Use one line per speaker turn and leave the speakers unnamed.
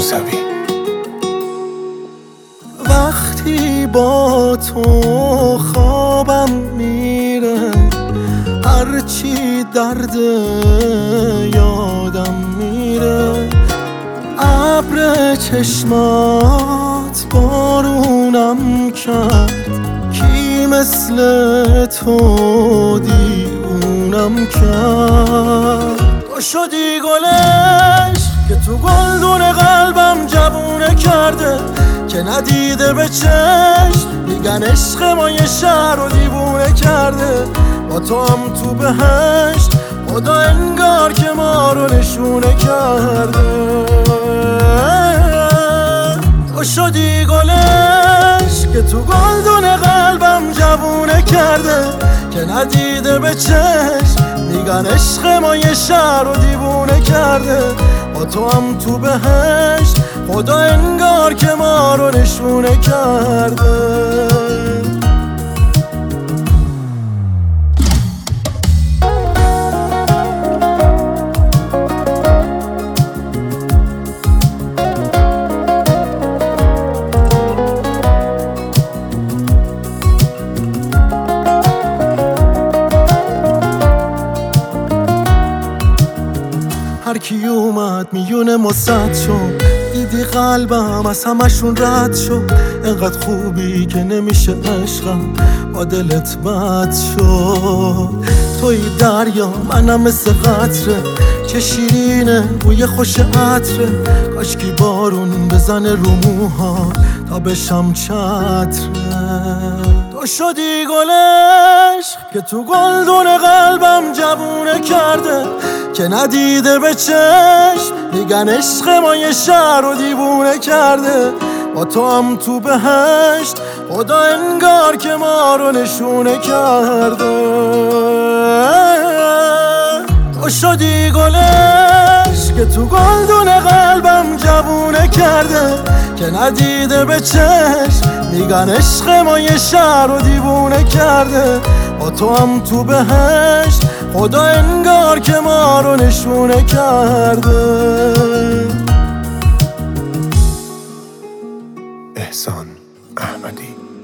موسوی.
وقتی با تو خوابم میره، هرچی درد یادم میره، ابر چشمات بارونم کرد، کی مثل تو دیوونم کرد. تو شدی گلش که تو گلدون قلبم جوونه کرده، که ندیده به چشم میگن عشق ما یه شهر رو دیوونه کرده. با تو هم تو بهشت خدا انگار که ما رو نشونه کرده. تو شدی گلش که تو گلدون قلبم جوونه کرده، که ندیده به چشم میگن عشق ما یه شهر رو دیوونه کرده. با تو هم تو بهشت خدا انگار که ما رو نشونه کرده. هر کی اومد میونه ما صد شد، دیدی قلبم از همشون رد شد. انقدر خوبی که نمیشه عشقم با دلت بد شد. توی دریا منم مثل قطره، چه شیرینه بوی خوش عطره. کاشکی بارون بزنه رو موها تا بشم چتره. تو شدی گلش که تو گلدون قلبم جوونه کرده، که ندیده به چشم میگن عشق ما یه شهر رو دیوونه کرده. با تو هم تو بهشت خدا انگار که ما رو نشونه کرده. تو شدی گلش که تو گلدون قلبم جوونه کرده، که ندیده به چشم میگن عشق ما یه شهر رو دیوونه کرده. با تو هم تو بهشت خدا انگار که ما رو نشونه کرده.
احسان احمدی.